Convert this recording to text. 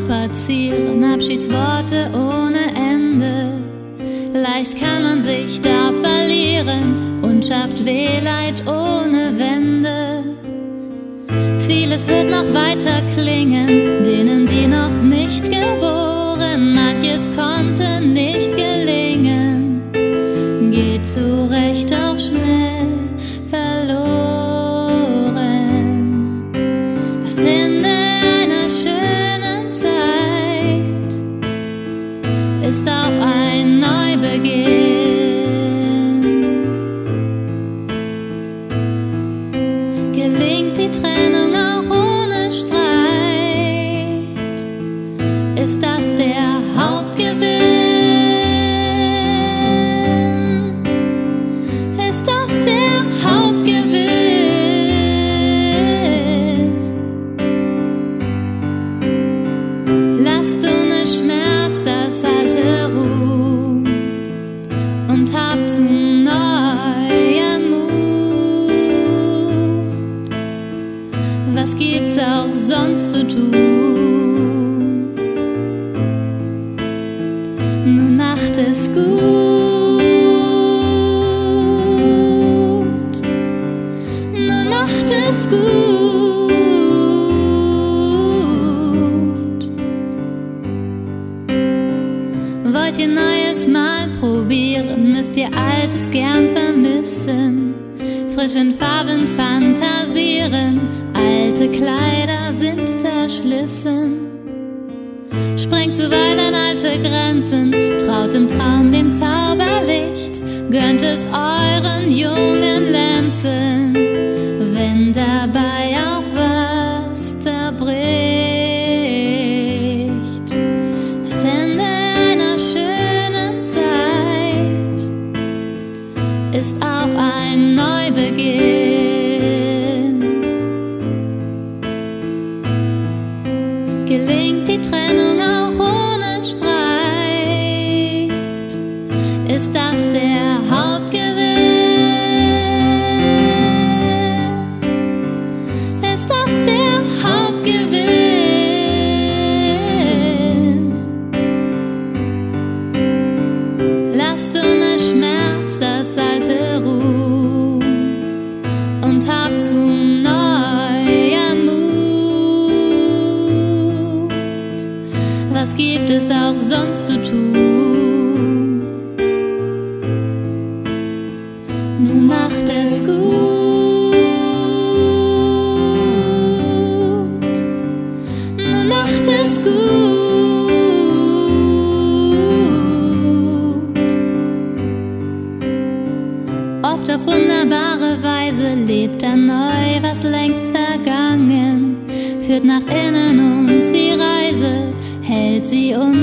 spazieren, Abschiedsworte ohne Ende. Leicht kann man sich da verlieren und schafft Wehleid ohne Wende. Vieles wird noch weiter klingen, denen, die noch nicht geboren, manches konnte nicht gelingen, geht zurecht auch schnell verloren. Das Ende einer schönen Zeit ist auch ein Neubeginn. Gelingt die Trennung auch ohne Streit, ist das der Hauptgewinn? Ist das der Hauptgewinn? Lasst ohne Schmerz das Alte ruhen und habt zu neuem Mut. Was gibt's auch sonst zu tun? Nun macht es gut. Nun macht es gut. Wollt ihr Neues mal probieren, müsst ihr Altes gern vermissen. Frisch in Farben fantasieren, alte Kleider sind zerschlissen. Sprengt zuweilen alte Grenzen, traut im Traum dem Zauberlicht, gönnt es euren jungen Lenzen, wenn dabei auch was zerbricht. Das Ende einer schönen Zeit ist auch ein Neubeginn. Gelingt die Trennung auch ohne Streit, ist das der Hauptgewinn? Ist das der Hauptgewinn? Lasst ohne Schmerz das Alte ruhen und habt zu neuem Mut. Was gibt es auch sonst zu tun? Nun macht es gut. Nun macht es gut. Oft auf wunderbare Weise lebt er neu, was längst vergangen, führt nach innen uns die Reise, hält sie uns